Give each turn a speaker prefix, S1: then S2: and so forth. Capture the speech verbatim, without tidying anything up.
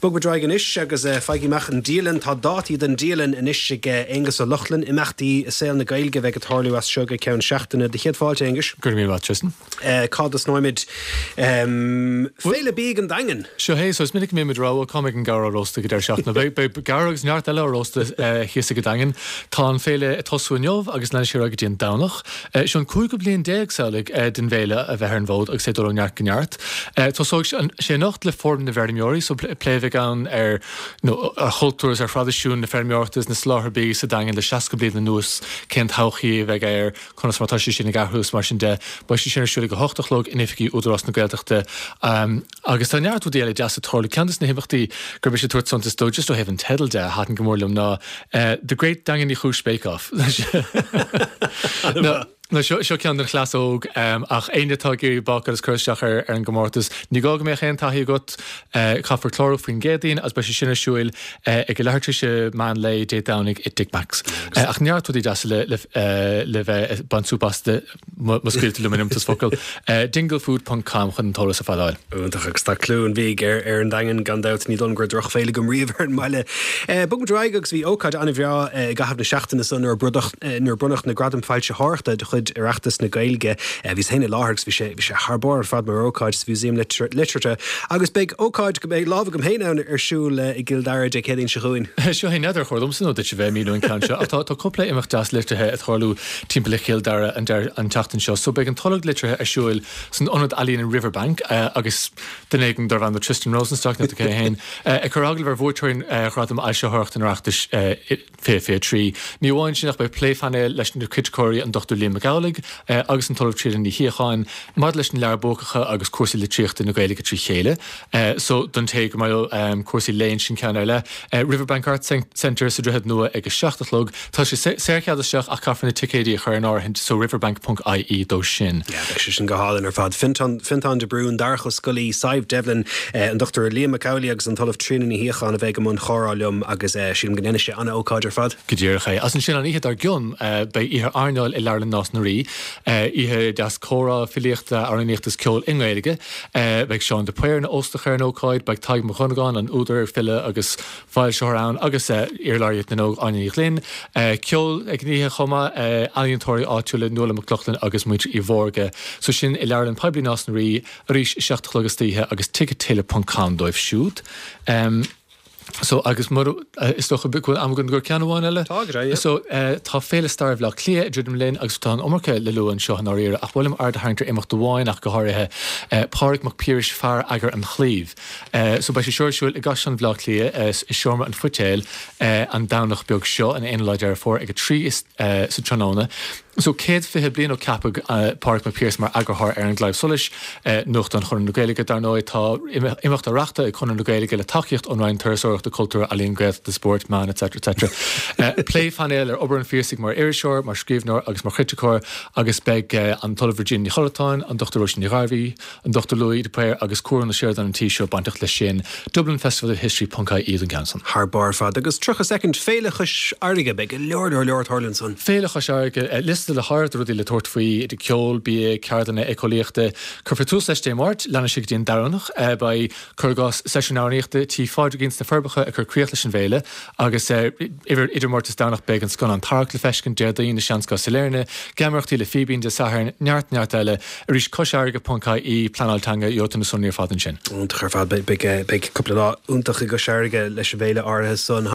S1: Bug draigen is agus feigi meach an dílan tá dátí den dílan in is engus a Luchlan imachtaí sel na gailge bheith atharlú as suga ceann seachtainna de chéad fáilte engus.
S2: Gur mí bhat Tristan.
S1: Cádas nóimid féile bíg an daingen.
S2: Seo hé, so is minic mé rá comig an gara rosta go der seachna. Be garagus neart eile rosta chiasa go daingen. Tá an féile tosúneomh agus lena sé agad díon danach. Sean cúig go blion déag saolig den bhéile a bheith an bhód agus sé dó an neart gneart. Tá sóg sé nacht le form na vermiori, so plévig an ar ar chultúrs ar fradisiún na fermiortas na slátharbí sa daingen le seaca bliad na nús cén tauchií bheith ar conas martá sin na garthús mar sin de ba sin sinna siúla go hochtalóg inificí údarrás na gailteachta agus tá neartú déala deas a tharla ceantas na himachtaí gur be sé tuairt sontas dó just ó hefn tedal de hatan gomórlumm ná the great daingen í chúis bake-off. No, seo cean ar chlas óg ach aine tá gur bácar is chuisteach ar an gomórtas. Ní gága mé chéan taí got chafar chlóra faoin gédaín as ba sé sinna siúil ag go leirte se man le dé danig i Dick Max. Ach neart tudí deas le le bheith bansúpaste muscuilte luminum tas focail dinglefood dot com chun tóras a fáil.
S1: Úntaach agus tá clún bhí ar ar an daingen gandát ní don gur droch féile gom riomh ar an meile. Bug draigegus bhí ócáid anna bhreá gahab na seachtainna san ar brunach na gradam fáilte háirta chud arachtas na gailge bhís héine láthgus bhí sé bhí sé harbór fad mar ócáid museum literature agus beag ócáid go beag lábh go héine ar siúil i gildáir de chédín se chuin.
S2: Seo hé neidir chuirm san de se bheith míú an canse atá tá coppla imach das litrathe a thorlú timppla gildáire an an teachtain seo, so beag an tolag litrathe a siúil san onad alíon in Riverbank agus den éigen dar an Tristan Rosenstock na cé héin a chorágil ar bhórteoin chrátam a seothcht an reachtas fé fé trí. Ní bháin sin nach bei pléfanna leis na Kitcóirí an Doctor Liam McGowlig agus an tolah tríd ní hiáin mar leis an learbócacha agus cuasaí le tríochta na Gaeilge trí chéile. So don té go mail cuasaí léin sin ceann eile. Riverbank Arts Centre sa drehead nua ag seachtalóg tá sé séircead seach a cafanna ticéidí a chuir an áirithint so riverbank dot I E dó sin.
S1: Ja, be sin go hálan ar fad Fintan de Brún Darcha Scully Saibh Devlin an Doctor Liam McCowley agus an tolah trína ní hiáin a bheith go mun chorálum agus sin gnéine sé anna ócáid ar fad.
S2: Gidéircha as an sin an iad ar gion bei ihe Arnoil i leirlan nás na rí ihe das córa filiochta ar an íochttas ceol ingéige beag Seán de Puir na Óstachar an ócáid beag taig mo chunagán an údar fille agus fáil seorán agus iarláirt na nóg aníoch linn ceol ag níthe chuma alíontóirí áitiúla nula maclachlan agus muid i bhórge so sin i leirlan peblií nás na rí a rís seachtalógus títhe agus tickettéile dot com dóibh siúd. So agus mar uh, is toch a bit am gon gur ceanháin eile.
S1: Tá
S2: So uh, tá féle starh le clia dúdum linn agus tá ommarcha le luúan seo an áíire ach bhfuilm ard haintar imach do bháin ach go háirithe uh, páric mac píris fear agur an chlíomh. Uh, so bei sé seirisiúil i gas an bhlá clia uh, is seorma an futéil uh, an dánach beag seo an aonlaid ar fór ag a trí is uh, sa tróna. So céad fithe blian ó capag uh, Páric mac Píris mar agurthar ar an glaibh solis uh, nucht an chun na Gaeilge dar nóid tá imimecht a reachta i chun na Gaeilge le takeíocht an rain thuirseoireacht de cultúr a líon greibh de sport man etc etc. uh, Play fanéil ar obair an fíosig mar Iriseoir mar scríbhneoir agus mar Criticóir agus beag uh, an tolah Virginia Holotáin an Doctor Roisin ní Garvey an Doctor Louis de Puir agus cuaran na séir an tíisio bantacht le sin Dublin Festival of History dot I E an Ganson.
S1: Harbór fad agus trocha second féilechas airige beag leor or leor Harlinson.
S2: Féilechas airige uh, list le hard rudí le tuairt faoi de ceol bí ceardanna ecoléachta chur tú leis démát lena sig dín darannach bei churgás sesiúnáíochta tí fáidir gins na ferbacha a chur críoch leis an bhéile agus idir idirmórtas dánach beag an scon an tarc le feiscin deadaí na seanscá saléirne gemarachtaí le fibín de saharn neart neart eile a rís coisearige dot I E planáltanga iota na sunníor fadan sin.
S1: Und chur fad beag coppla úntacha go searige leis an bhéile áirithe son